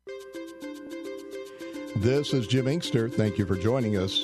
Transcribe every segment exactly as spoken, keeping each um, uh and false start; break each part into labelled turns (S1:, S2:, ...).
S1: This is Jim Inkster. Thank you for joining us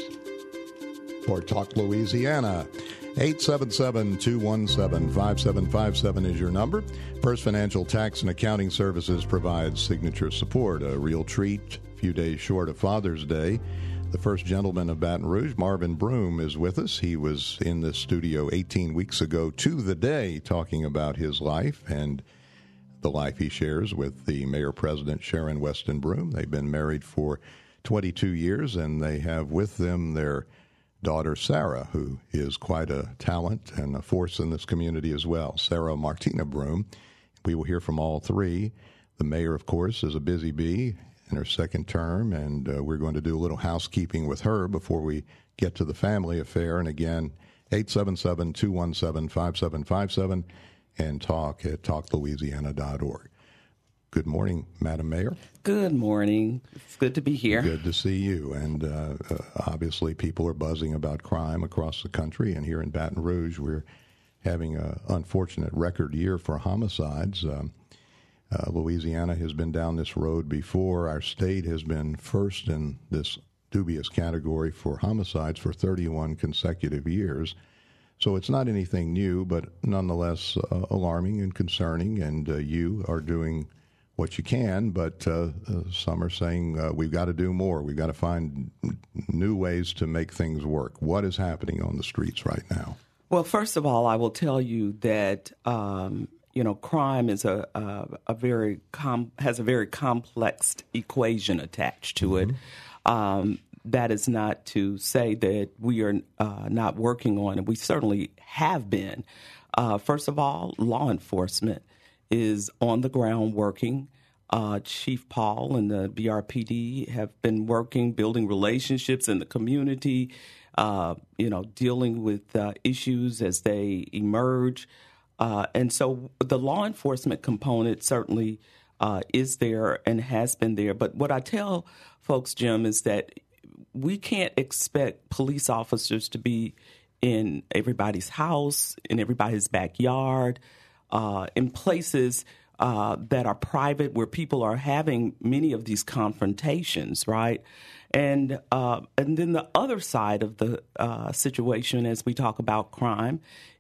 S1: for Talk Louisiana. eight seven seven, two one seven, five seven five seven is your number. First Financial Tax and Accounting Services provides signature support, a real treat, a few days short of Father's Day. The first gentleman of Baton Rouge, Marvin Broom, is with us. He was in the studio eighteen weeks ago to the day talking about his life and the life he shares with the Mayor-President Sharon Weston Broom. They've been married for twenty-two years, and they have with them their daughter, Sarah, who is quite a talent and a force in this community as well. Sarah Martina Broom. We will hear from all three. The mayor, of course, is a busy bee in her second term, and uh, we're going to do a little housekeeping with her before we get to the family affair. And again, eight seven seven, two one seven, five seven five seven and talk at talk louisiana dot org. Good morning, Madam Mayor.
S2: Good morning. It's good to be here.
S1: Good to see you. And uh, uh, obviously people are buzzing about crime across the country, and here in Baton Rouge we're having an unfortunate record year for homicides. Um, Uh, Louisiana has been down this road before. Our state has been first in this dubious category for homicides for thirty-one consecutive years. So it's not anything new, but nonetheless uh, alarming and concerning, and uh, you are doing what you can, but uh, uh, some are saying uh, we've got to do more. We've got to find new ways to make things work. What is happening on the streets right now?
S2: Well, first of all, I will tell you that um, you know, crime is a a, a very com- has a very complex equation attached to
S1: Mm-hmm.
S2: it. Um, that is not to say that we are uh, not working on it. We certainly have been. Uh, first of all, law enforcement is on the ground working. Uh, Chief Paul and the B R P D have been working, building relationships in the community, uh, you know, dealing with uh, issues as they emerge. Uh, and so the law enforcement component certainly uh, is there and has been there. But what I tell folks, Jim, is that we can't expect police officers to be in everybody's house, in everybody's backyard, uh, in places uh, that are private where people are having many of these confrontations, right? And uh, and then the other side of the uh, situation as we talk about crime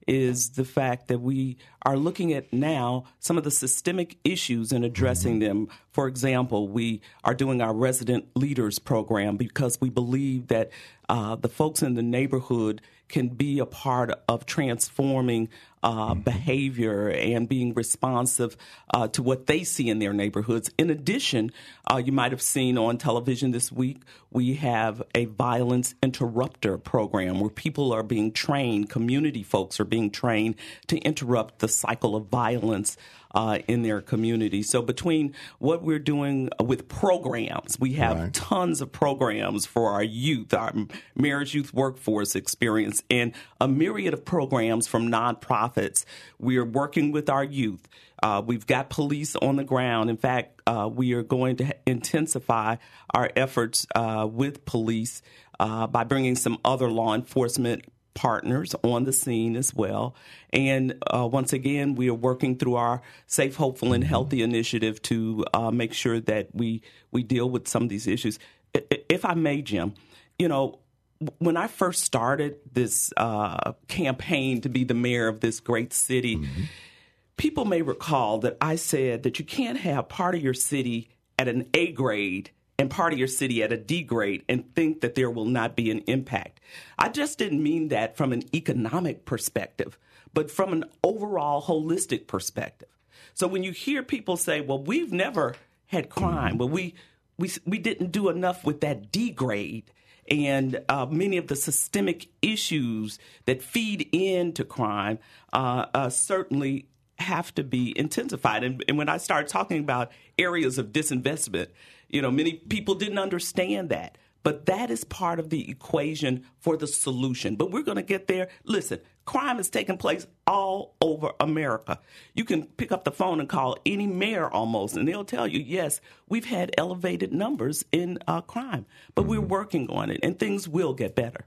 S2: is the fact that we are looking at now some of the systemic issues and addressing mm-hmm. them. For example, we are doing our resident leaders program because we believe that uh, the folks in the neighborhood can be a part of transforming uh, mm-hmm. behavior and being responsive uh, to what they see in their neighborhoods. In addition, uh, you might have seen on television this week, we have a violence interrupter program where people are being trained, community folks are being trained to interrupt the cycle of violence uh, in their community. So between what we're doing with programs, we have right. tons of programs for our youth, our Mayor's Youth Workforce Experience, and a myriad of programs from nonprofits. We are working with our youth. Uh, we've got police on the ground. In fact, uh, we are going to intensify our efforts uh, with police uh, by bringing some other law enforcement partners on the scene as well. And uh, once again, we are working through our Safe, Hopeful, and Healthy initiative to uh, make sure that we, we deal with some of these issues. If I may, Jim, you know, when I first started this uh, campaign to be the mayor of this great city, mm-hmm. people may recall that I said that you can't have part of your city at an A grade and part of your city at a D grade and think that there will not be an impact. I just didn't mean that from an economic perspective, but from an overall holistic perspective. So when you hear people say, well, we've never had crime, well, we we we didn't do enough with that D grade, and uh, many of the systemic issues that feed into crime uh, uh, certainly have to be intensified. And, and when I started talking about areas of disinvestment, you know, many people didn't understand that. But that is part of the equation for the solution. But we're going to get there. Listen, crime is taking place all over America. You can pick up the phone and call any mayor almost, and they'll tell you, yes, we've had elevated numbers in uh, crime, but mm-hmm. we're working on it, and things will get better.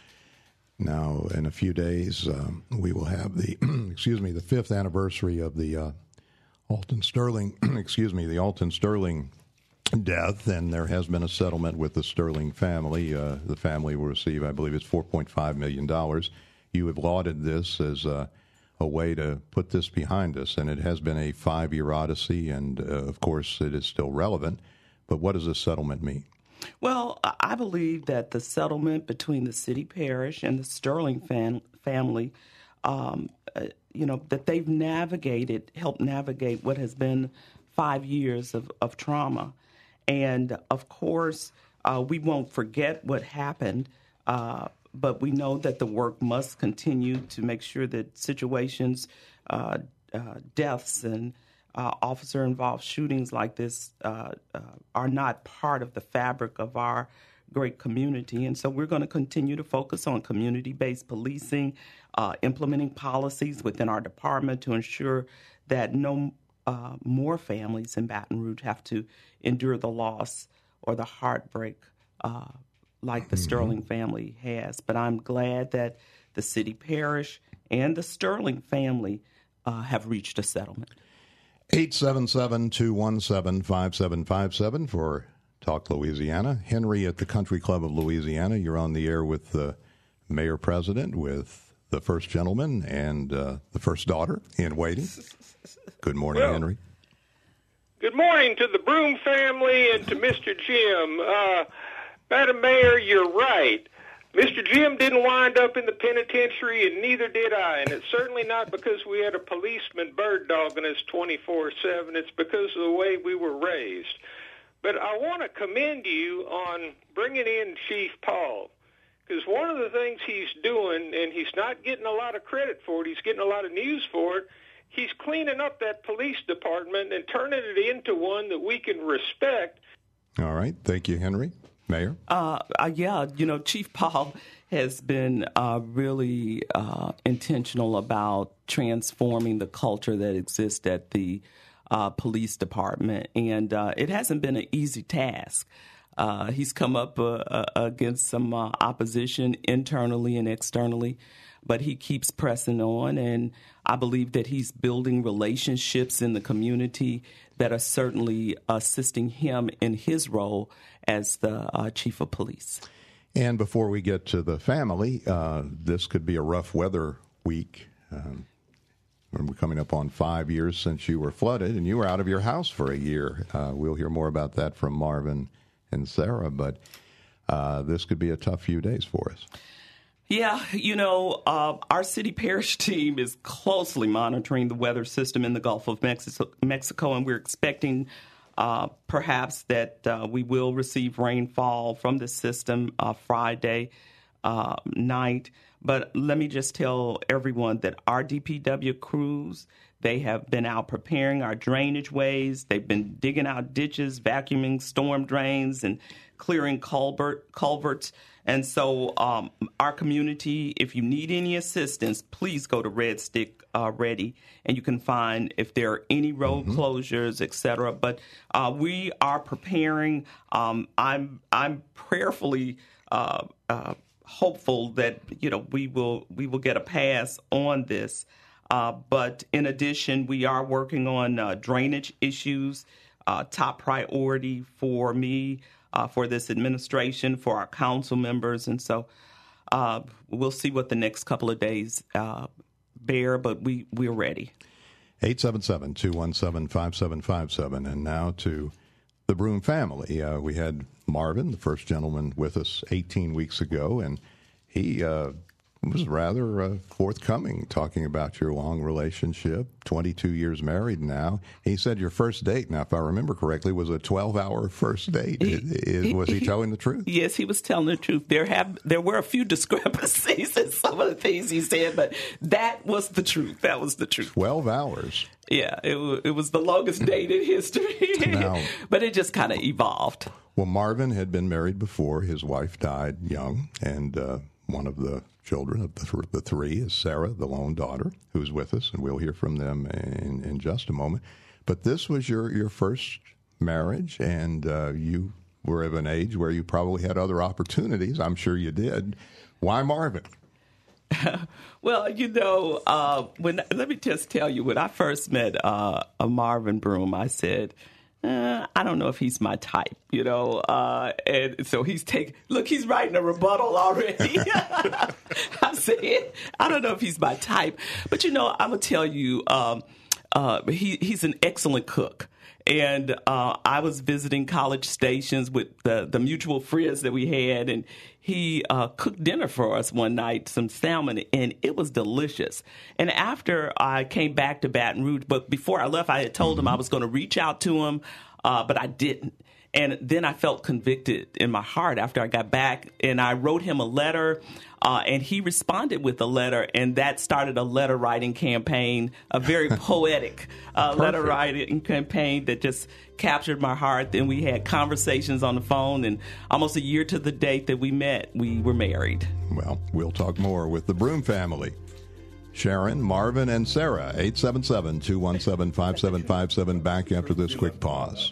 S1: Now, in a few days, um, we will have the, excuse me, the fifth anniversary of the uh, Alton Sterling, excuse me, the Alton Sterling death, and there has been a settlement with the Sterling family. Uh, the family will receive, I believe, it's four point five million dollars. You have lauded this as a, a way to put this behind us, and it has been a five-year odyssey, and, uh, of course, it is still relevant. But what does this settlement mean?
S2: Well, I believe that the settlement between the city parish and the Sterling fam- family, um, uh, you know, that they've navigated, helped navigate what has been five years of, of trauma. And, of course, uh, we won't forget what happened, uh, but we know that the work must continue to make sure that situations, uh, uh, deaths and uh, officer-involved shootings like this uh, uh, are not part of the fabric of our great community. And so we're going to continue to focus on community-based policing, uh, implementing policies within our department to ensure that no Uh, more families in Baton Rouge have to endure the loss or the heartbreak uh, like the mm-hmm. Sterling family has. But I'm glad that the city parish and the Sterling family uh, have reached a settlement.
S1: eight seven seven, two one seven, five seven five seven for Talk Louisiana. Henry at the Country Club of Louisiana, you're on the air with the mayor-president, with the first gentleman, and uh, the first daughter in waiting. Good morning, well, Henry.
S3: Good morning to the Broom family and to Mister Jim. Uh, Madam Mayor, you're right. Mister Jim didn't wind up in the penitentiary, and neither did I. And it's certainly not because we had a policeman bird dogging us twenty-four seven. It's because of the way we were raised. But I want to commend you on bringing in Chief Paul, because one of the things he's doing, and he's not getting a lot of credit for it, he's getting a lot of news for it, he's cleaning up that police department and turning it into one that we can respect.
S1: All right. Thank you, Henry. Mayor?
S2: Uh, uh, yeah, you know, Chief Paul has been uh, really uh, intentional about transforming the culture that exists at the uh, police department, and uh, it hasn't been an easy task. Uh, he's come up uh, uh, against some uh, opposition internally and externally, but he keeps pressing on, and I believe that he's building relationships in the community that are certainly assisting him in his role as the uh, chief of police.
S1: And before we get to the family, uh, this could be a rough weather week. Um, we're coming up on five years since you were flooded, and you were out of your house for a year. Uh, we'll hear more about that from Marvin and Sarah, but uh, this could be a tough few days for us.
S2: Yeah, you know, uh, our city parish team is closely monitoring the weather system in the Gulf of Mexico, Mexico and we're expecting uh, perhaps that uh, we will receive rainfall from the system uh, Friday uh, night. But let me just tell everyone that our D P W crews, they have been out preparing our drainage ways. They've been digging out ditches, vacuuming storm drains, and clearing culvert, culverts. And so um, our community, if you need any assistance, please go to Red Stick uh, Ready, and you can find if there are any road mm-hmm. closures, et cetera. But uh, we are preparing. Um, I'm I'm prayerfully uh, uh, hopeful that you know we will we will get a pass on this. Uh, but in addition, we are working on uh, drainage issues, uh, top priority for me. Uh, for this administration, for our council members. And so uh, we'll see what the next couple of days uh, bear, but we, we're ready.
S1: eight seven seven, two one seven, five seven five seven. And now to the Broom family. Uh, we had Marvin, the first gentleman, with us eighteen weeks ago, and he uh, was rather uh, forthcoming talking about your long relationship, twenty-two years married now. He said your first date, now if I remember correctly, was a twelve-hour first date. He, Is, was he, he telling the truth?
S2: Yes, he was telling the truth. There have there were a few discrepancies in some of the things he said, but that was the truth. That was the truth.
S1: twelve hours.
S2: Yeah, it, it was the longest date in history, now, but it just kind of evolved.
S1: Well, Marvin had been married before. His wife died young, and uh, one of the children of the, th- the three is Sarah, the lone daughter, who's with us, and we'll hear from them in, in just a moment. But this was your, your first marriage, and uh, you were of an age where you probably had other opportunities. I'm sure you did. Why Marvin?
S2: Well, you know, uh, when let me just tell you, when I first met uh, a Marvin Broom, I said, Uh, I don't know if he's my type, you know. Uh, and so he's take look, he's writing a rebuttal already. I said, I don't know if he's my type, but you know, I'm gonna tell you, um, uh, he he's an excellent cook. And uh, I was visiting College Stations with the, the mutual friends that we had, and he uh, cooked dinner for us one night, some salmon, and it was delicious. And after I came back to Baton Rouge, but before I left, I had told him I was going to reach out to him, uh, but I didn't. And then I felt convicted in my heart after I got back, and I wrote him a letter, uh, and he responded with a letter, and that started a letter writing campaign, a very poetic uh, letter writing campaign that just captured my heart. Then we had conversations on the phone, and almost a year to the date that we met, we were married.
S1: Well, we'll talk more with the Broom family. Sharon, Marvin, and Sarah, eight seven seven, two one seven, five seven five seven, back after this quick pause.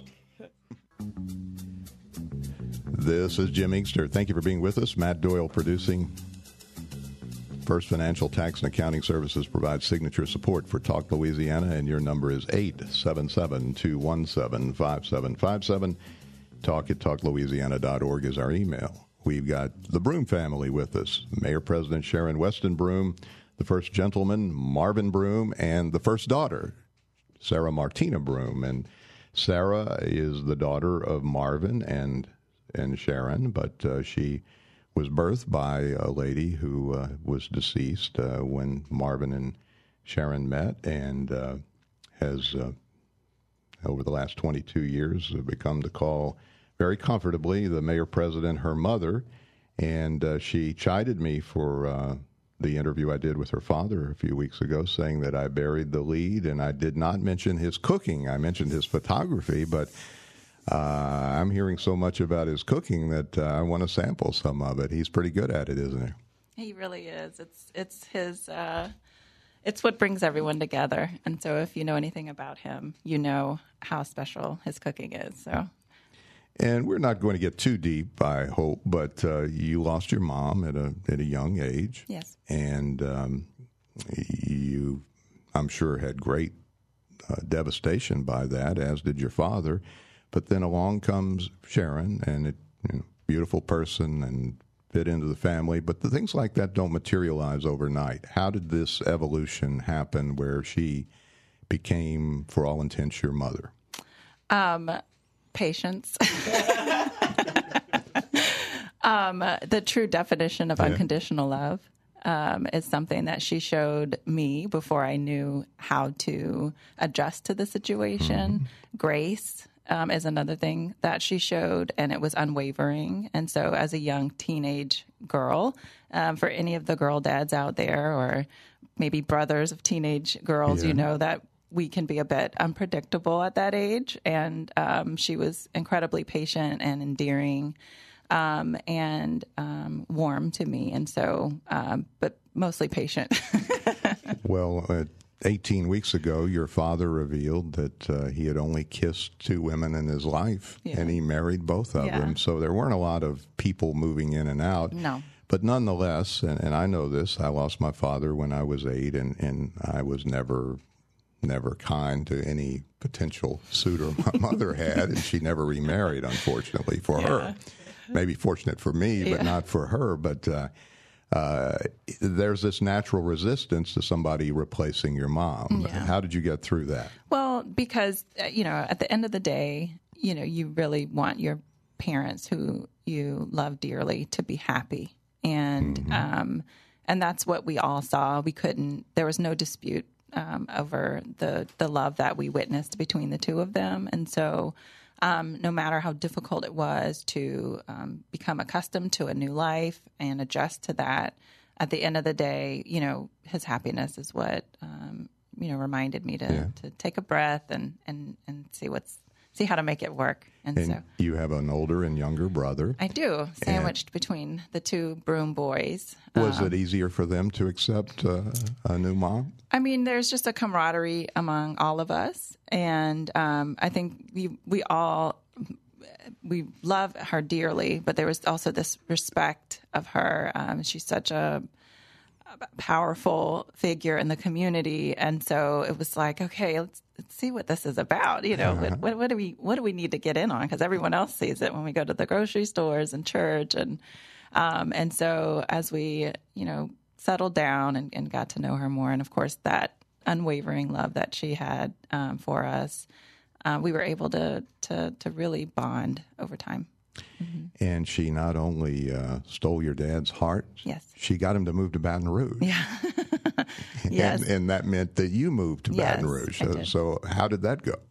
S1: This is Jim Inkster. Thank you for being with us. Matt Doyle producing. First Financial Tax and Accounting Services provides signature support for Talk Louisiana, and your number is eight seven seven, two one seven, five seven five seven. Talk at talk louisiana dot org is our email. We've got the Broom family with us. Mayor President Sharon Weston Broom, the first gentleman, Marvin Broom, and the first daughter, Sarah Martina Broom. And Sarah is the daughter of Marvin and and Sharon, but uh, she was birthed by a lady who uh, was deceased uh, when Marvin and Sharon met, and uh, has, uh, over the last twenty-two years, become to call very comfortably the mayor president her mother. And uh, she chided me for uh, the interview I did with her father a few weeks ago, saying that I buried the lead, and I did not mention his cooking. I mentioned his photography, but Uh, I'm hearing so much about his cooking that uh, I want to sample some of it. He's pretty good at it, isn't he?
S4: He really is. It's it's his. Uh, it's what brings everyone together. And so, if you know anything about him, you know how special his cooking is. So,
S1: and we're not going to get too deep, I hope. But uh, you lost your mom at a at a young age.
S4: Yes.
S1: And um, you, I'm sure, had great uh, devastation by that, as did your father. But then along comes Sharon, and it, you know, beautiful person and fit into the family. But the things like that don't materialize overnight. How did this evolution happen where she became, for all intents, your mother?
S4: Um, patience. um, the true definition of yeah. unconditional love um, is something that she showed me before I knew how to adjust to the situation. Mm-hmm. Grace. Um, is another thing that she showed, and it was unwavering. And so as a young teenage girl, um, for any of the girl dads out there, or maybe brothers of teenage girls, yeah. you know that we can be a bit unpredictable at that age. And um, she was incredibly patient and endearing um, and um, warm to me. And so, um, but mostly patient.
S1: Well, uh, eighteen weeks ago, your father revealed that uh, he had only kissed two women in his life, yeah. and he married both of yeah. them. So there weren't a lot of people moving in and out.
S4: No.
S1: But nonetheless, and, and I know this, I lost my father when I was eight, and, and I was never, never kind to any potential suitor my mother had, and she never remarried, unfortunately, for yeah. her. Maybe fortunate for me, but yeah. not for her. But uh, Uh, there's this natural resistance to somebody replacing your mom.
S4: Yeah.
S1: How did you get through that?
S4: Well, because, you know, at the end of the day, you know, you really want your parents who you love dearly to be happy. And mm-hmm. um, and that's what we all saw. We couldn't, there was no dispute um, over the, the love that we witnessed between the two of them. And so Um, no matter how difficult it was to um, become accustomed to a new life and adjust to that, at the end of the day, you know, his happiness is what, um, you know, reminded me to, yeah. to take a breath and, and, and see what's, see how to make it work. And,
S1: and
S4: so
S1: you have an older and younger brother.
S4: I do, sandwiched and between the two Broom boys.
S1: Was
S4: um,
S1: it easier for them to accept uh, a new mom?
S4: I mean, there's just a camaraderie among all of us. And um, I think we we all, we love her dearly, but there was also this respect of her. Um, she's such a powerful figure in the community, and so it was like, okay, let's, let's see what this is about. You know, uh-huh. what, what do we what do we need to get in on? Because everyone else sees it when we go to the grocery stores and church, and um, and so as we you know settled down and, and got to know her more, and of course that unwavering love that she had um, for us, uh, we were able to to to really bond over time. Mm-hmm.
S1: And she not only uh, stole your dad's heart,
S4: yes,
S1: she got him to move to Baton Rouge.
S4: Yeah. Yes.
S1: And, and that meant that you moved to Baton
S4: yes,
S1: Rouge. So, so how did that go?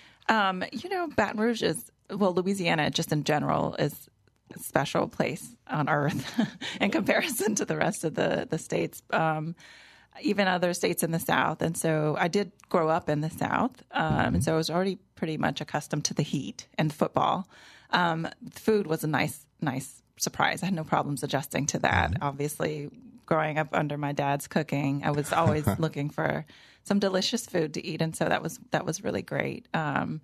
S4: Um, you know, Baton Rouge is, well, Louisiana just in general is a special place on earth in comparison to the rest of the, the states, um, even other states in the South. And so I did grow up in the South. Um, mm-hmm. And so I was already pretty much accustomed to the heat and football. Um, food was a nice, nice surprise. I had no problems adjusting to that. Mm-hmm. Obviously, growing up under my dad's cooking, I was always looking for some delicious food to eat, and so that was that was really great. Um,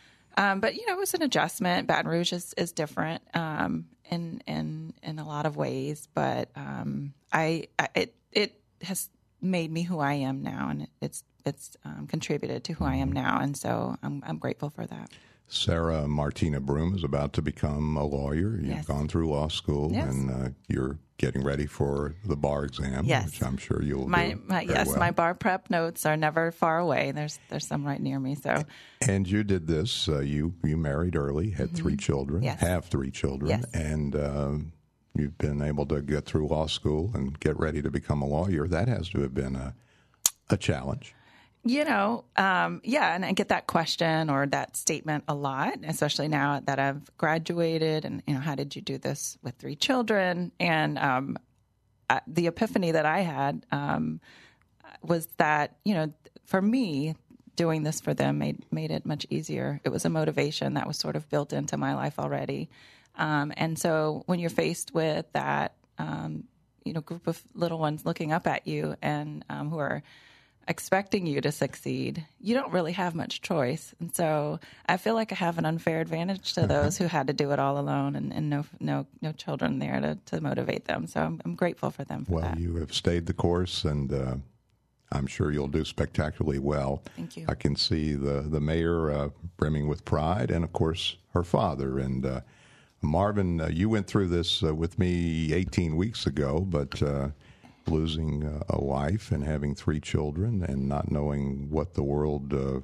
S4: um, but you know, it was an adjustment. Baton Rouge is, is different um, in in in a lot of ways, but um, I, I it it has made me who I am now, and it's it's um, contributed to who I am now, and so I'm I'm grateful for that.
S1: Sarah Martina Broom is about to become a lawyer. You've
S4: yes.
S1: gone through law school,
S4: yes.
S1: and uh, you're getting ready for the bar exam,
S4: yes.
S1: which I'm sure you'll
S4: my,
S1: do
S4: my
S1: very
S4: Yes,
S1: well.
S4: My bar prep notes are never far away. There's there's some right near me. So,
S1: and you did this. Uh, you you married early, had mm-hmm. three children,
S4: yes.
S1: have three children,
S4: yes.
S1: and uh, you've been able to get through law school and get ready to become a lawyer. That has to have been a a challenge.
S4: You know, um, yeah, and I get that question or that statement a lot, especially now that I've graduated. And you know, how did you do this with three children? And um, I, the epiphany that I had um, was that you know, for me, doing this for them made made it much easier. It was a motivation that was sort of built into my life already. Um, and so, when you're faced with that, um, you know, group of little ones looking up at you and um, who are expecting you to succeed, you don't really have much choice. And so I feel like I have an unfair advantage to those who had to do it all alone and, and no no no children there to, to motivate them. So I'm, I'm grateful for them for
S1: well,
S4: that.
S1: Well, you have stayed the course, and uh, I'm sure you'll do spectacularly well.
S4: Thank you.
S1: I can see the, the mayor uh, brimming with pride, and, of course, her father. And uh, Marvin, uh, you went through this uh, with me eighteen weeks ago, but uh, losing uh, a wife and having three children and not knowing what the world uh,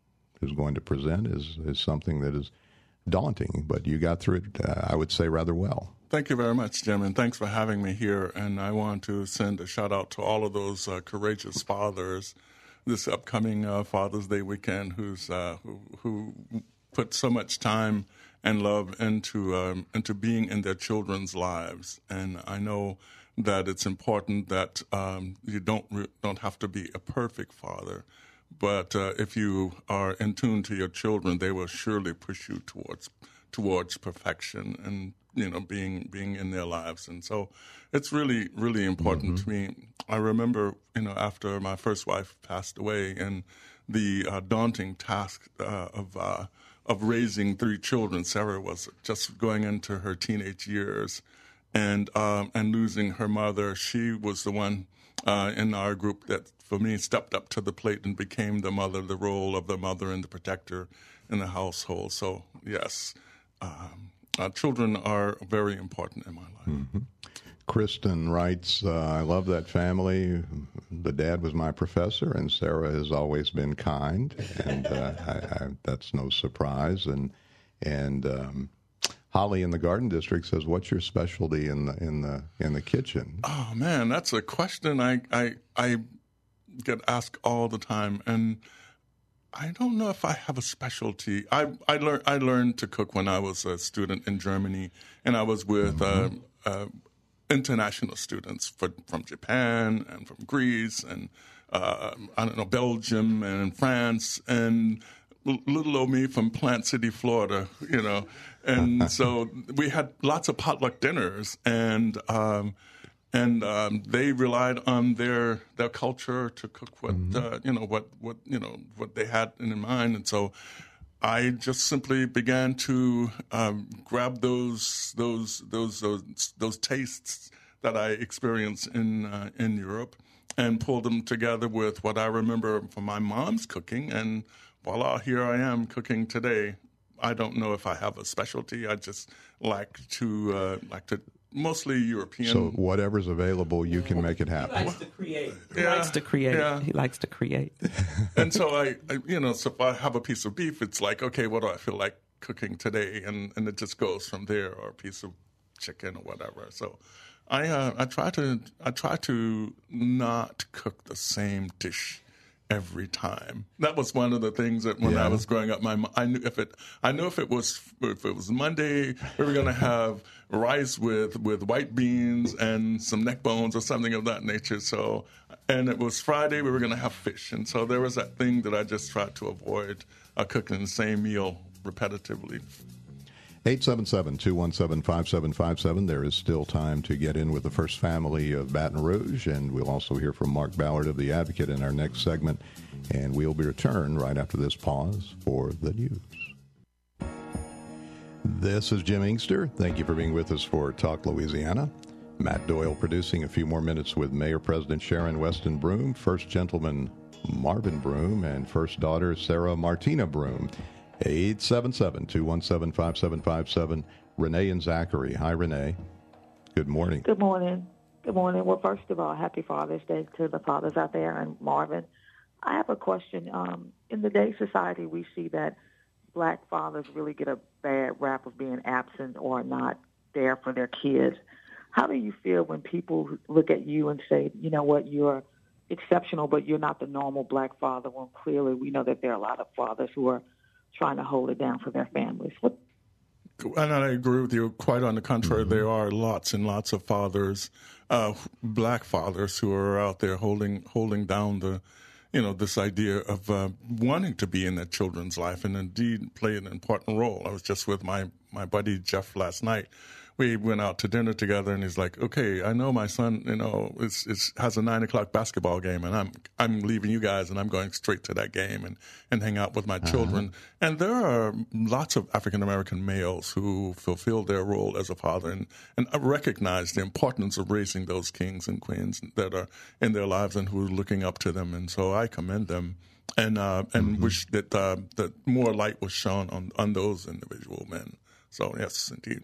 S1: is going to present is, is something that is daunting. But you got through it, uh, I would say, rather well.
S5: Thank you very much, Jim, and thanks for having me here. And I want to send a shout-out to all of those uh, courageous fathers this upcoming uh, Father's Day weekend who's uh, who, who put so much time and love into um, into being in their children's lives. And I know that it's important that um, you don't re- don't have to be a perfect father, but uh, if you are in tune to your children, they will surely push you towards towards perfection and you know being being in their lives. And so it's really really important mm-hmm. to me. I remember you know after my first wife passed away and the uh, daunting task uh, of uh, of raising three children. Sarah was just going into her teenage years. And um, and losing her mother, she was the one uh, in our group that, for me, stepped up to the plate and became the mother, the role of the mother and the protector in the household. So, yes, um, uh, children are very important in my life.
S1: Mm-hmm. Kristen writes, uh, I love that family. The dad was my professor, and Sarah has always been kind, and uh, I, I, that's no surprise. And and um, Holly in the Garden District says, "What's your specialty in the in the in the kitchen?"
S5: Oh man, that's a question I I, I get asked all the time, and I don't know if I have a specialty. I I learned I learned to cook when I was a student in Germany, and I was with mm-hmm. uh, uh, international students for, from Japan and from Greece and uh, I don't know Belgium and France and little old me from Plant City, Florida, you know. And so we had lots of potluck dinners, and um, and um, they relied on their their culture to cook what mm-hmm. uh, you know what, what you know what they had in mind. And so I just simply began to um, grab those those those those those tastes that I experienced in uh, in Europe, and pulled them together with what I remember from my mom's cooking, and voila, here I am cooking today. I don't know if I have a specialty. I just like to uh, like to mostly European.
S1: So whatever's available, you can make it happen.
S2: He likes to create. He
S5: Yeah,
S2: likes to create.
S5: yeah.
S2: He likes to create.
S5: And so I, I, you know, so if I have a piece of beef, it's like, okay, what do I feel like cooking today? And and it just goes from there, or a piece of chicken or whatever. So I uh, I try to I try to not cook the same dish every time. That was one of the things that when
S1: Yeah.
S5: I was growing up, my mo- I knew if it I knew if it was if it was Monday, we were going to have rice with with white beans and some neck bones or something of that nature. So, and it was Friday, we were going to have fish. And so there was that thing that I just tried to avoid, uh, cooking the same meal repetitively.
S1: eight seven seven, two one seven, five seven five seven. There is still time to get in with the First Family of Baton Rouge, and we'll also hear from Mark Ballard of The Advocate in our next segment, and we'll be returned right after this pause for the news. This is Jim Inkster. Thank you for being with us for Talk Louisiana. Matt Doyle producing a few more minutes with Mayor President Sharon Weston Broome, First Gentleman Marvin Broome, and First Daughter Sarah Martina Broome. eight seven seven, two one seven, five seven five seven. Renee and Zachary. Hi, Renee. Good morning.
S6: Good morning. Good morning. Well, first of all, happy Father's Day to the fathers out there and Marvin. I have a question. Um, in today's society, we see that black fathers really get a bad rap of being absent or not there for their kids. How do you feel when people look at you and say, you know what, you're exceptional, but you're not the normal black father, when clearly we know that there are a lot of fathers who are trying to hold it down for their families? What?
S5: And I agree with you. Quite on the contrary, mm-hmm. there are lots and lots of fathers, uh, black fathers, who are out there holding holding down the, you know, this idea of uh, wanting to be in their children's life and indeed play an important role. I was just with my, my buddy Jeff last night. We went out to dinner together, and he's like, "Okay, I know my son, you know, is, is has a nine o'clock basketball game, and I'm I'm leaving you guys, and I'm going straight to that game and, and hang out with my uh-huh. children." And there are lots of African American males who fulfill their role as a father and and recognize the importance of raising those kings and queens that are in their lives and who are looking up to them. And so I commend them, and uh, and mm-hmm. wish that uh, that more light was shone on on those individual men. So yes, indeed.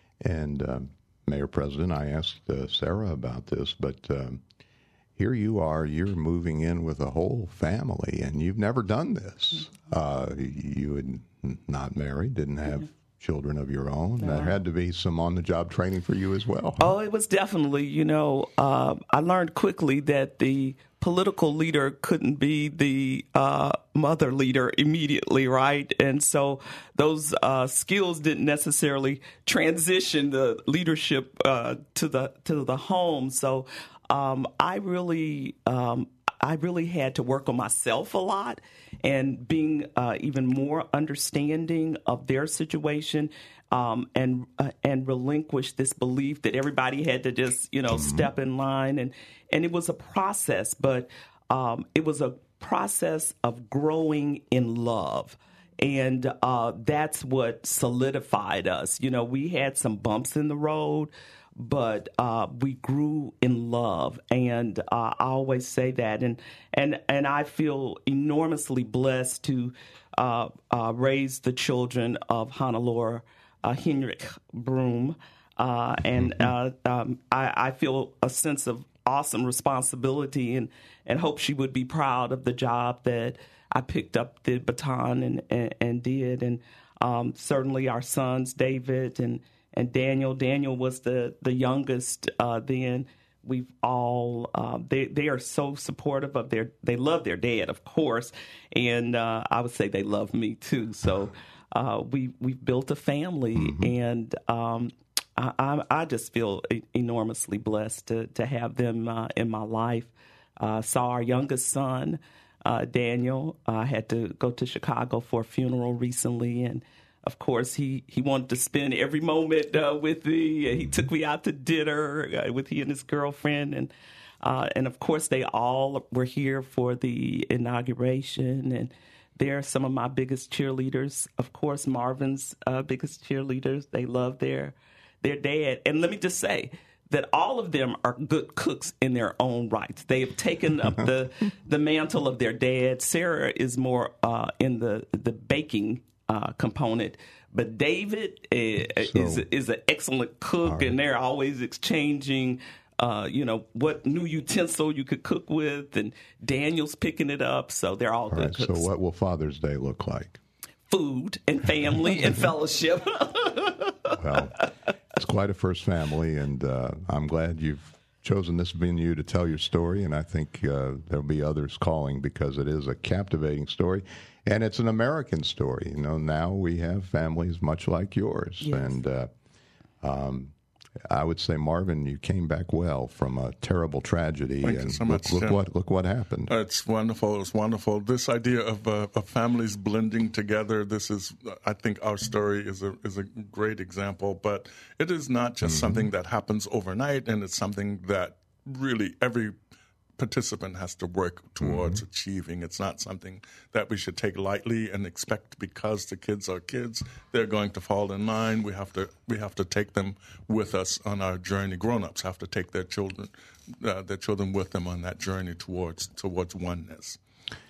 S1: And um, Mayor President, I asked uh, Sarah about this, but um, here you are, you're moving in with a whole family, and you've never done this. Uh, you had not married, didn't have children of your own. No. There had to be some on-the-job training for you as well.
S2: Oh, it was definitely, you know, uh, I learned quickly that the political leader couldn't be the uh, mother leader immediately, right? And so those uh, skills didn't necessarily transition the leadership uh, to the to the home. So um, I really um, I really had to work on myself a lot and being uh, even more understanding of their situation. Um, and uh, and relinquish this belief that everybody had to just, you know, mm-hmm. step in line. And, and it was a process, but um, it was a process of growing in love. And uh, that's what solidified us. You know, we had some bumps in the road, but uh, we grew in love. And uh, I always say that. And, and, and I feel enormously blessed to uh, uh, raise the children of Hannelore Uh, Henrik Broome, uh, and uh, um, I, I feel a sense of awesome responsibility and, and hope she would be proud of the job that I picked up the baton and, and, and did. And um, certainly our sons, David and, and Daniel. Daniel was the, the youngest uh, then. We've all, uh, they, they are so supportive of their, they love their dad, of course, and uh, I would say they love me too. So Uh, we we've built a family, mm-hmm. and um, I, I I just feel enormously blessed to to have them uh, in my life. Uh, saw our youngest son, uh, Daniel. I uh, had to go to Chicago for a funeral recently, and of course he, he wanted to spend every moment uh, with me. He took me out to dinner uh, with he and his girlfriend, and uh, and of course they all were here for the inauguration. And they're some of my biggest cheerleaders. Of course, Marvin's uh, biggest cheerleaders. They love their their dad. And let me just say, that all of them are good cooks in their own rights. They have taken up the the mantle of their dad. Sarah is more uh, in the the baking uh, component, but David uh, so, is is an excellent cook, right. and they're always exchanging. Uh, you know, what new utensil you could cook with, and Daniel's picking it up, so they're all, all good right, cooks.
S1: So what will Father's Day look like?
S2: Food and family and fellowship.
S1: Well, it's quite a first family, and uh, I'm glad you've chosen this venue to tell your story, and I think uh, there'll be others calling because it is a captivating story, and it's an American story. You know, now we have families much like yours,
S2: yes.
S1: and uh, um I would say, Marvin, you came back well from a terrible tragedy.
S5: Thank
S1: and
S5: you so
S1: look,
S5: much,
S1: look
S5: Tim.
S1: what look what happened.
S5: Uh, it's wonderful. It's wonderful. This idea of, uh, of families blending together. This is, I think, our story is a is a great example. But it is not just mm-hmm. something that happens overnight, and it's something that really every participant has to work towards mm-hmm. achieving. It's not something that we should take lightly and expect because the kids are kids, they're going to fall in line. We have to we have to take them with us on our journey. Grown-ups have to take their children uh, their children with them on that journey towards towards oneness.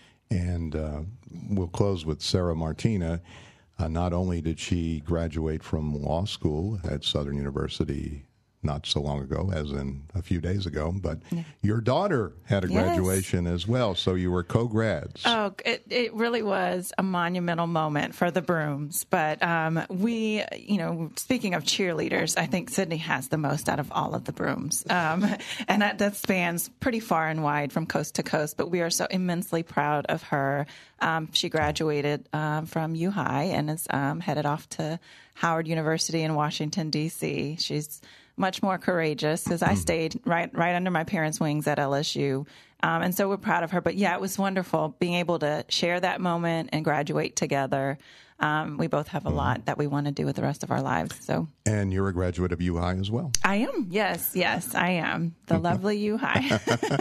S1: And uh, we'll close with Sarah Martina. Uh, not only did she graduate from law school at Southern University not so long ago, as in a few days ago, but yeah. your daughter had a
S4: yes.
S1: graduation as well, so you were co-grads.
S4: Oh, it, it really was a monumental moment for the Brooms. But um, we, you know, speaking of cheerleaders, I think Sydney has the most out of all of the Brooms. Um, and that, that spans pretty far and wide from coast to coast, but we are so immensely proud of her. Um, she graduated um, from U High and is um, headed off to Howard University in Washington, D C She's much more courageous because I stayed right right under my parents' wings at L S U. Um, and so we're proud of her. But, yeah, it was wonderful being able to share that moment and graduate together. Um, we both have a mm-hmm. lot that we want to do with the rest of our lives. So,
S1: and you're a graduate of U High as well?
S4: I am. Yes, yes, I am. The lovely U High.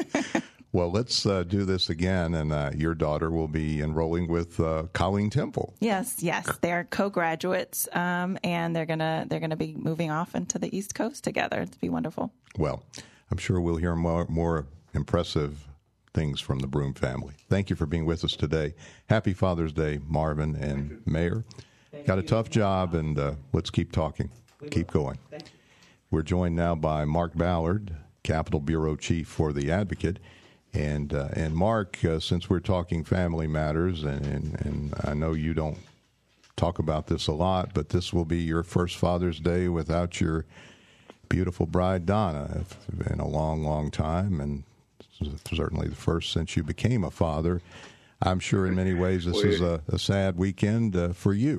S1: Well, let's uh, do this again, and uh, your daughter will be enrolling with uh, Colleen Temple.
S4: Yes, yes, they're co-graduates, um, and they're gonna they're gonna be moving off into the East Coast together. It'll be wonderful.
S1: Well, I'm sure we'll hear more more impressive things from the Broom family. Thank you for being with us today. Happy Father's Day, Marvin and Mayor. Thank Got a tough job, and uh, let's keep talking. We keep will. going. Thank you. We're joined now by Mark Ballard, Capitol Bureau Chief for The Advocate. And uh, and Mark, uh, since we're talking family matters, and, and, and I know you don't talk about this a lot, but this will be your first Father's Day without your beautiful bride, Donna. It's been a long, long time, and certainly the first since you became a father. I'm sure in many ways this well, is a, a sad weekend uh, for you.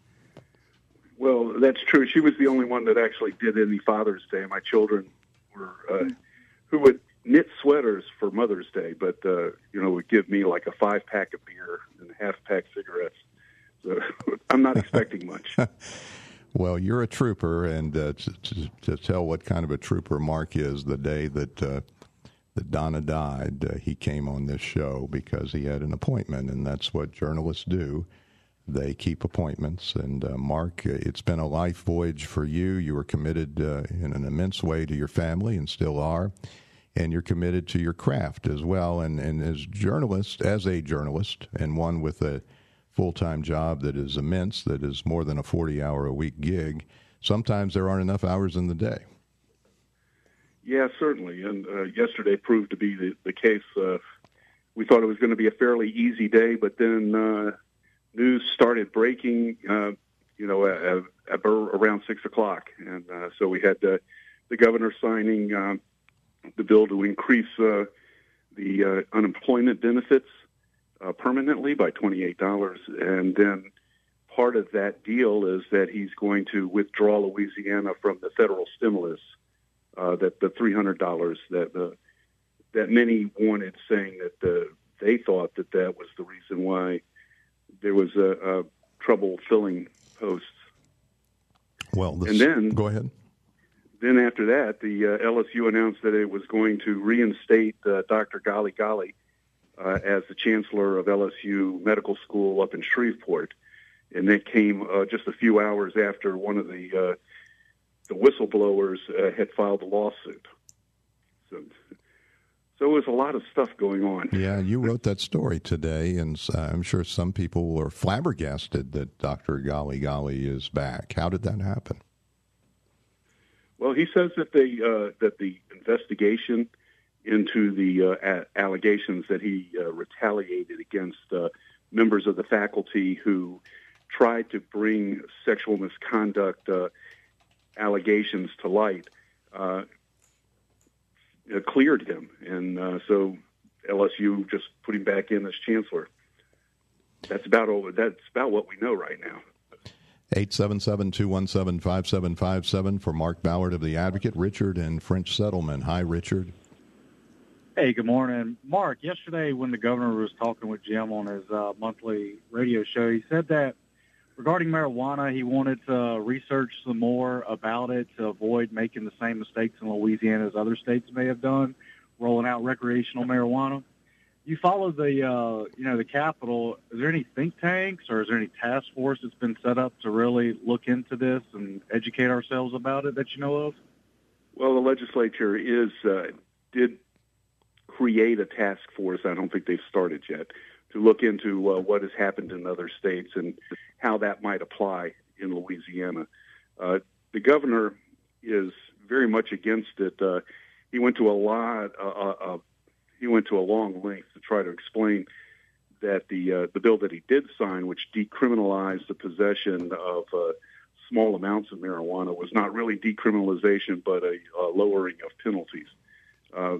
S7: Well, that's true. She was the only one that actually did any Father's Day. My children were, uh, who would knit sweaters for Mother's Day, but, uh, you know, would give me like a five pack of beer and a half pack cigarettes. So I'm not expecting much.
S1: Well, you're a trooper, and uh, to, to, to tell what kind of a trooper Mark is, the day that uh, that Donna died, uh, he came on this show because he had an appointment, and that's what journalists do. They keep appointments. And uh, Mark, it's been a life voyage for you. You were committed uh, in an immense way to your family and still are. And you're committed to your craft as well. And, and as journalist, as a journalist, and one with a full-time job that is immense, that is more than a forty-hour-a-week gig, sometimes there aren't enough hours in the day.
S7: Yeah, certainly. And uh, yesterday proved to be the, the case. Uh, we thought it was going to be a fairly easy day, but then uh, news started breaking, uh, you know, at, at around six o'clock. And uh, so we had uh, the governor signing um, the bill to increase uh, the uh, unemployment benefits uh, permanently by twenty-eight dollars. And then part of that deal is that he's going to withdraw Louisiana from the federal stimulus, uh, that the three hundred dollars that the, that many wanted, saying that the, they thought that that was the reason why there was a, a trouble filling posts.
S1: Well, this,
S7: and then
S1: go ahead.
S7: Then after that, the uh, L S U announced that it was going to reinstate uh, Doctor Ghali Ghali uh, as the chancellor of L S U Medical School up in Shreveport. And that came uh, just a few hours after one of the uh, the whistleblowers uh, had filed a lawsuit. So, so it was a lot of stuff going on.
S1: Yeah, you wrote that story today, and uh, I'm sure some people were flabbergasted that Doctor Ghali Ghali is back. How did that happen?
S7: Well, he says that they uh, that the investigation into the uh, a- allegations that he uh, retaliated against uh, members of the faculty who tried to bring sexual misconduct uh, allegations to light uh, uh, cleared him, and uh, so L S U just put him back in as chancellor. That's about all. That's about what we know right now.
S1: eight seven seven, two one seven, five seven five seven for Mark Ballard of The Advocate. Richard in French Settlement. Hi, Richard.
S8: Hey, good morning. Mark, yesterday when the governor was talking with Jim on his uh, monthly radio show, he said that regarding marijuana, he wanted to research some more about it to avoid making the same mistakes in Louisiana as other states may have done, rolling out recreational marijuana. You follow the, uh, you know, the Capitol. Is there any think tanks or is there any task force that's been set up to really look into this and educate ourselves about it that you know of?
S7: Well, the legislature is uh, did create a task force. I don't think they've started yet to look into uh, what has happened in other states and how that might apply in Louisiana. Uh, the governor is very much against it. Uh, he went to a lot. Uh, uh, he went to a long length to try to explain that the uh, the bill that he did sign, which decriminalized the possession of uh, small amounts of marijuana, was not really decriminalization, but a, a lowering of penalties. Uh,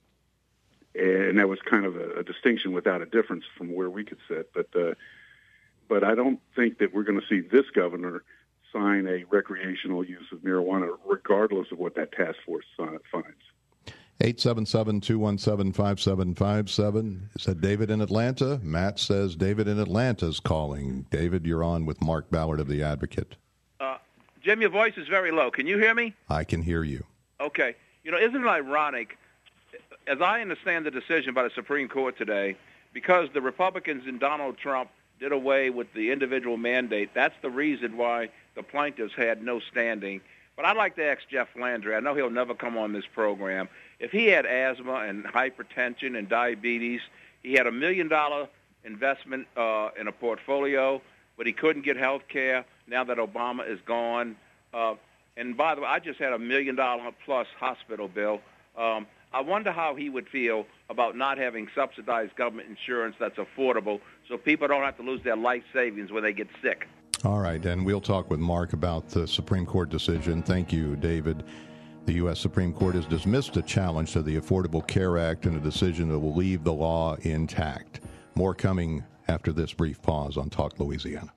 S7: and that was kind of a, a distinction without a difference from where we could sit. But uh, but I don't think that we're going to see this governor sign a recreational use of marijuana, regardless of what that task force finds.
S1: eight seven seven, two one seven, five seven five seven. Is that David in Atlanta? Matt says David in Atlanta is calling. David, you're on with Mark Ballard of The Advocate.
S9: Uh, Jim, your voice is very low. Can you hear me?
S1: I can hear you.
S9: Okay. You know, isn't it ironic, as I understand the decision by the Supreme Court today, because the Republicans and Donald Trump did away with the individual mandate, that's the reason why the plaintiffs had no standing. But I'd like to ask Jeff Landry, I know he'll never come on this program, if he had asthma and hypertension and diabetes, he had a million-dollar investment uh, in a portfolio, but he couldn't get health care now that Obama is gone. Uh, and by the way, I just had a million-dollar-plus hospital bill. Um, I wonder how he would feel about not having subsidized government insurance that's affordable so people don't have to lose their life savings when they get sick.
S1: All right, and we'll talk with Mark about the Supreme Court decision. Thank you, David. The U S Supreme Court has dismissed a challenge to the Affordable Care Act and a decision that will leave the law intact. More coming after this brief pause on Talk Louisiana.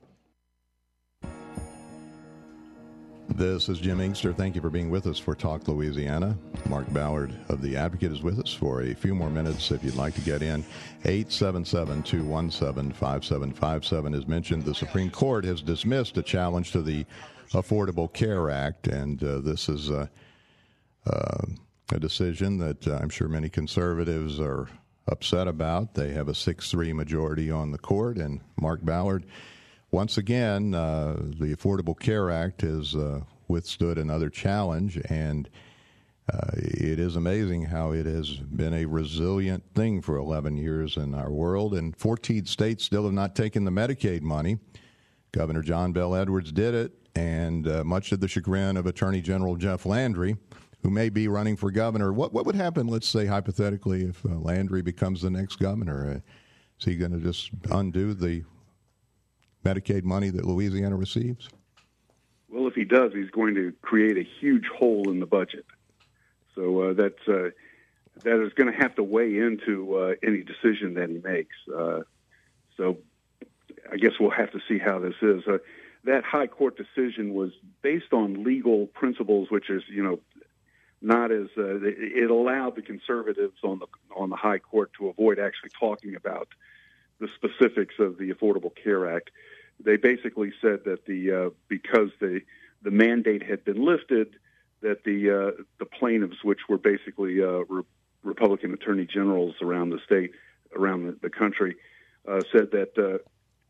S1: This is Jim Inkster. Thank you for being with us for Talk Louisiana. Mark Ballard of The Advocate is with us for a few more minutes if you'd like to get in. eight seven seven, two one seven, five seven five seven. As mentioned, the Supreme Court has dismissed a challenge to the Affordable Care Act, and uh, this is a, uh, a decision that uh, I'm sure many conservatives are upset about. They have a six three majority on the court, and Mark Ballard, once again, uh, the Affordable Care Act has uh, withstood another challenge, and uh, it is amazing how it has been a resilient thing for eleven years in our world, and fourteen states still have not taken the Medicaid money. Governor John Bel Edwards did it, and uh, much to the chagrin of Attorney General Jeff Landry, who may be running for governor. What what would happen, let's say, hypothetically, if uh, Landry becomes the next governor? Uh, is he going to just undo the Medicaid money that Louisiana receives?
S7: Well, if he does, he's going to create a huge hole in the budget. So uh, that's uh, that is going to have to weigh into uh, any decision that he makes. Uh, so I guess we'll have to see how this is. Uh, that high court decision was based on legal principles, which is, you know, not as uh, it allowed the conservatives on the on the high court to avoid actually talking about the specifics of the Affordable Care Act. They basically said that the uh, because the the mandate had been lifted, that the uh, the plaintiffs, which were basically uh, re- Republican attorney generals around the state, around the, the country, uh, said that uh,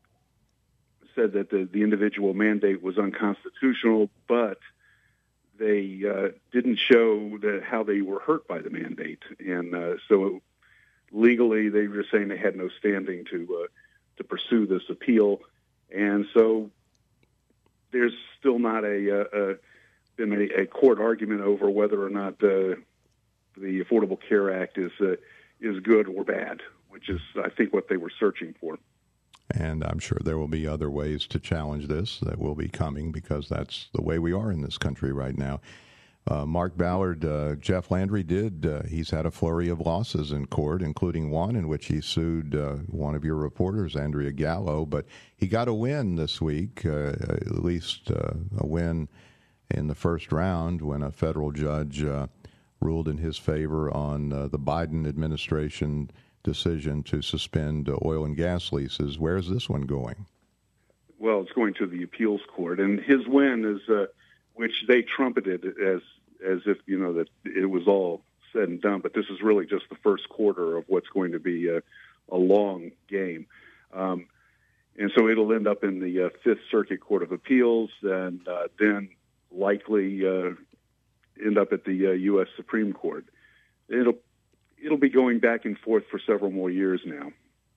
S7: said that the, the individual mandate was unconstitutional, but they they uh, didn't show the, how they were hurt by the mandate, and uh, so it, legally they were saying they had no standing to uh, to pursue this appeal, and so there's still not a, a, a been a, a court argument over whether or not the the Affordable Care Act is uh, is good or bad, which is I think what they were searching for.
S1: And I'm sure there will be other ways to challenge this that will be coming, because that's the way we are in this country right now. Uh, Mark Ballard, uh, Jeff Landry did, uh, he's had a flurry of losses in court, including one in which he sued uh, one of your reporters, Andrea Gallo, but he got a win this week, uh, at least uh, a win in the first round when a federal judge uh, ruled in his favor on uh, the Biden administration decision to suspend uh, oil and gas leases. Where's this one going?
S7: Well, it's going to the appeals court, and his win is, uh, which they trumpeted as as if you know that it was all said and done. But this is really just the first quarter of what's going to be a, a long game, um, and so it'll end up in the uh, Fifth Circuit Court of Appeals, and uh, then likely uh, end up at the uh, U S Supreme Court. It'll It'll be going back and forth for several more years now.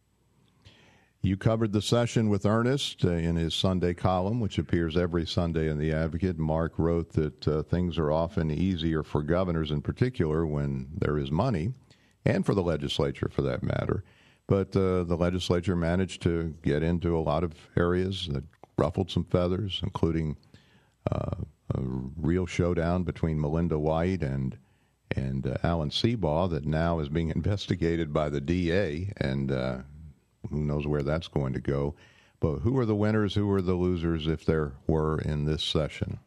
S1: You covered the session with Ernest uh, in his Sunday column, which appears every Sunday in The Advocate. Mark wrote that uh, things are often easier for governors in particular when there is money, and for the legislature for that matter. But uh, the legislature managed to get into a lot of areas that ruffled some feathers, including uh, a real showdown between Melinda White and and uh, Alan Seabaugh that now is being investigated by the D A, and uh, who knows where that's going to go. But who are the winners, who are the losers, if there were, in this session?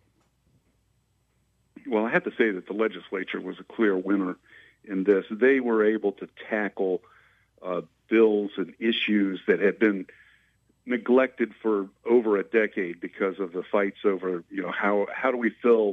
S7: Well, I have to say that the legislature was a clear winner in this. They were able to tackle uh, bills and issues that had been neglected for over a decade because of the fights over, you know, how, how do we fill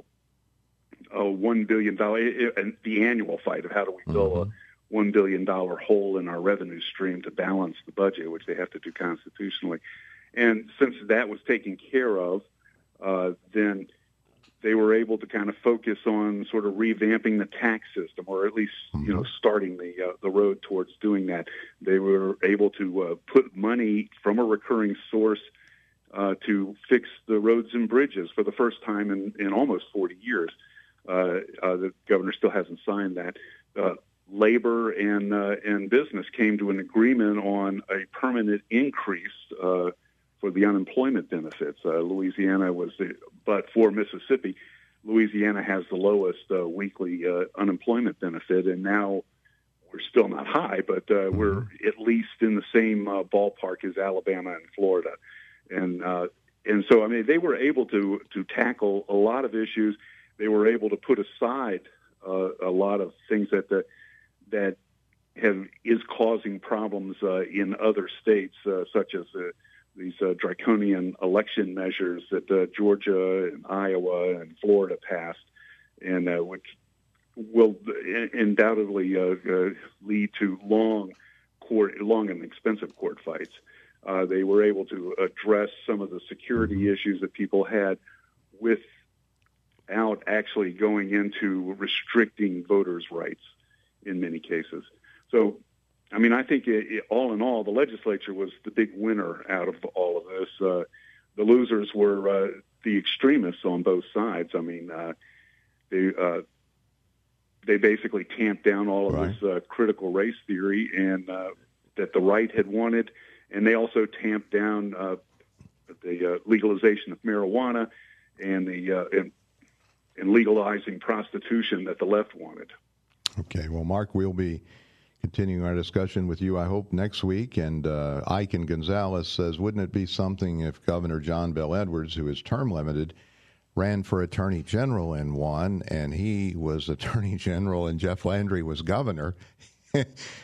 S7: a one billion dollars, and the annual fight of how do we fill mm-hmm. a one billion dollars hole in our revenue stream to balance the budget, which they have to do constitutionally. And since that was taken care of, uh, then they were able to kind of focus on sort of revamping the tax system, or at least, mm-hmm. you know, starting the uh, the road towards doing that. They were able to uh, put money from a recurring source uh, to fix the roads and bridges for the first time in, in almost forty years. Uh, uh, the governor still hasn't signed that. Uh, labor and uh, and business came to an agreement on a permanent increase uh, for the unemployment benefits. Uh, Louisiana was, the, but for Mississippi, Louisiana has the lowest uh, weekly uh, unemployment benefit, and now we're still not high, but uh, we're at least in the same uh, ballpark as Alabama and Florida, and uh, and so I mean they were able to to tackle a lot of issues. They were able to put aside uh, a lot of things that the, that have is causing problems uh, in other states, uh, such as uh, these uh, draconian election measures that uh, Georgia and Iowa and Florida passed, and uh, which will undoubtedly uh, uh, lead to long court, long and expensive court fights. Uh, they were able to address some of the security issues that people had with. Out actually going into restricting voters' rights in many cases. So, I mean, I think it, it, all in all, the legislature was the big winner out of all of this. Uh, the losers were uh, the extremists on both sides. I mean, uh, they uh, they basically tamped down all of right. this uh, critical race theory and uh, that the right had wanted, and they also tamped down uh, the uh, legalization of marijuana and the uh, and and legalizing prostitution that the left wanted.
S1: Okay, well, Mark, we'll be continuing our discussion with you, I hope, next week. And uh, Ike Gonzalez says, wouldn't it be something if Governor John Bel Edwards, who is term limited, ran for Attorney General and won, and he was Attorney General and Jeff Landry was governor? I,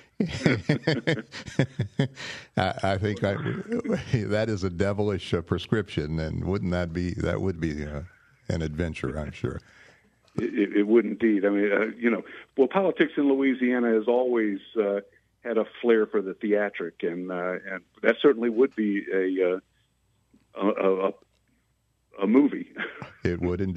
S1: I think I, that is a devilish uh, prescription, and wouldn't that be, that would be... Uh, an adventure, I'm sure.
S7: It, it would indeed. I mean, uh, you know, well, politics in Louisiana has always uh, had a flair for the theatric, and uh, and that certainly would be a uh, a, a, a movie.
S1: It would indeed.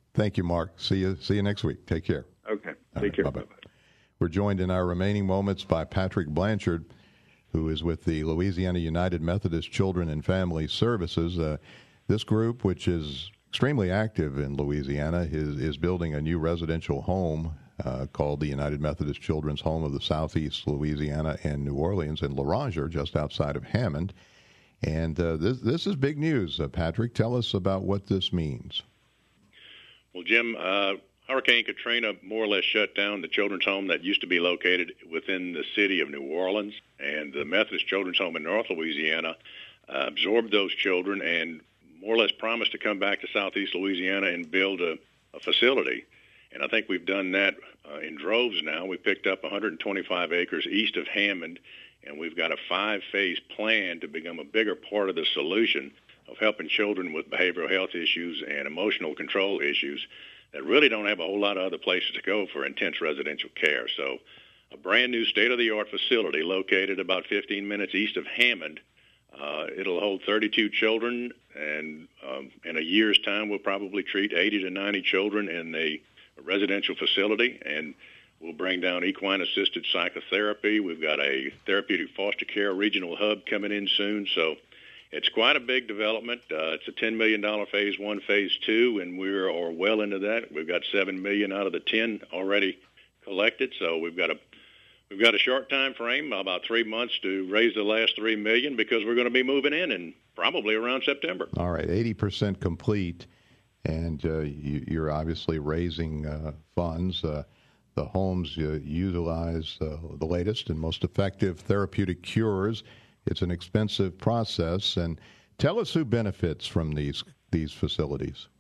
S1: Thank you, Mark. See you. See you next week. Take care.
S7: Okay.
S1: All
S7: Take
S1: right,
S7: care.
S1: bye-bye.
S7: Bye-bye.
S1: We're joined in our remaining moments by Patrick Blanchard, who is with the Louisiana United Methodist Children and Family Services. Uh, this group, which is extremely active in Louisiana, is, is building a new residential home uh, called the United Methodist Children's Home of the Southeast Louisiana and New Orleans in La Ronger, just outside of Hammond. And uh, this, this is big news. Uh, Patrick, tell us about what this means.
S10: Well, Jim, uh, Hurricane Katrina more or less shut down the children's home that used to be located within the city of New Orleans, and the Methodist Children's Home in North Louisiana uh, absorbed those children and more or less promised to come back to Southeast Louisiana and build a, a facility. And I think we've done that uh, in droves now. We picked up one hundred twenty-five acres east of Hammond, and we've got a five-phase plan to become a bigger part of the solution of helping children with behavioral health issues and emotional control issues that really don't have a whole lot of other places to go for intense residential care. So a brand new state-of-the-art facility located about fifteen minutes east of Hammond. Uh, it'll hold thirty-two children, and um, in a year's time we'll probably treat eighty to ninety children in a, a residential facility, and we'll bring down equine-assisted psychotherapy. We've got a therapeutic foster care regional hub coming in soon, so it's quite a big development. Uh, it's a ten million dollars phase one, phase two, and we're are well into that. We've got seven million dollars out of the ten already collected, so we've got a we've got a short time frame, about three months, to raise the last three million dollars because we're going to be moving in in probably around September.
S1: All right, eighty percent complete, and uh, you, you're obviously raising uh, funds. Uh, the homes uh, utilize uh, the latest and most effective therapeutic cures. It's an expensive process. And tell us who benefits from these these facilities.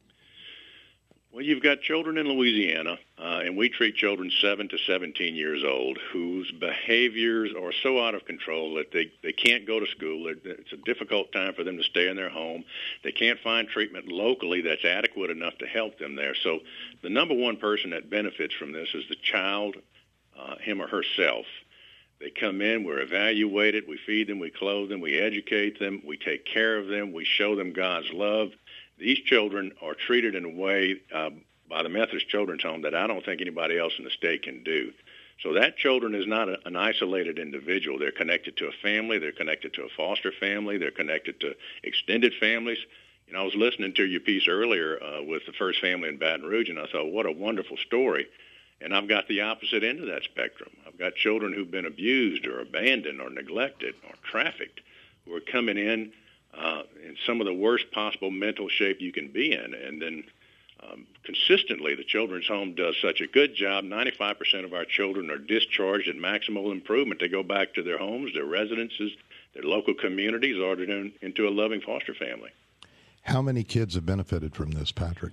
S10: Well, you've got children in Louisiana, uh, and we treat children seven to seventeen years old whose behaviors are so out of control that they, they can't go to school. It's a difficult time for them to stay in their home. They can't find treatment locally that's adequate enough to help them there. So the number one person that benefits from this is the child, uh, him or herself. They come in, we're evaluated, we feed them, we clothe them, we educate them, we take care of them, we show them God's love. These children are treated in a way uh, by the Methodist Children's Home that I don't think anybody else in the state can do. So that children is not a, an isolated individual. They're connected to a family, they're connected to a foster family, they're connected to extended families. You know, I was listening to your piece earlier uh, with the first family in Baton Rouge, and I thought, what a wonderful story. And I've got the opposite end of that spectrum. I've got children who've been abused or abandoned or neglected or trafficked who are coming in uh, in some of the worst possible mental shape you can be in. And then um, consistently, the Children's Home does such a good job. ninety-five percent of our children are discharged at maximal improvement. They go back to their homes, their residences, their local communities, or they're into a loving foster family.
S1: How many kids have benefited from this, Patrick?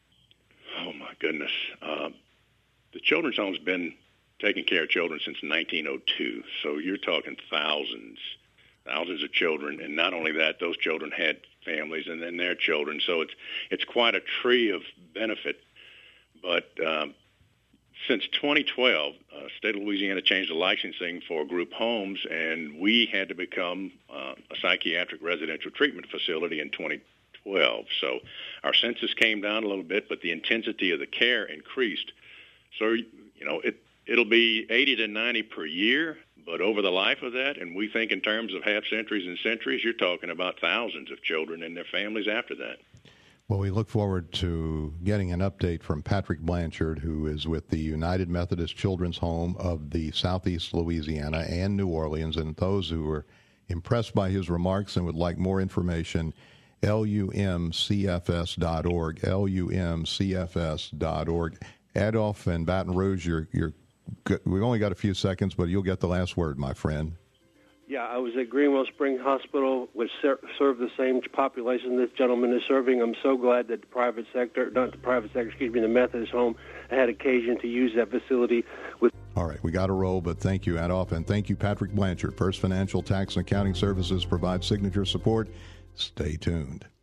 S10: Oh, my goodness. Uh, The Children's Home's been taking care of children since nineteen oh two, so you're talking thousands, thousands of children, and not only that, those children had families and then their children, so it's it's quite a tree of benefit. But um, since twenty twelve, uh, state of Louisiana changed the licensing for group homes, and we had to become uh, a psychiatric residential treatment facility in twenty twelve. So our census came down a little bit, but the intensity of the care increased. So, you know, it, it'll be eighty to ninety per year, but over the life of that, and we think in terms of half centuries and centuries, you're talking about thousands of children and their families after that.
S1: Well, we look forward to getting an update from Patrick Blanchard, who is with the United Methodist Children's Home of the Southeast Louisiana and New Orleans. And those who are impressed by his remarks and would like more information, L U M C F S dot org, L U M C F S dot org. Adolph and Baton Rouge, you're, you're, we've only got a few seconds, but you'll get the last word, my friend.
S11: Yeah, I was at Greenwell Spring Hospital, which ser- served the same population this gentleman is serving. I'm so glad that the private sector, not the private sector, excuse me, the Methodist Home had occasion to use that facility. With.
S1: All right, we got to roll, but thank you, Adolph, and thank you, Patrick Blanchard. First Financial Tax and Accounting Services provides signature support. Stay tuned.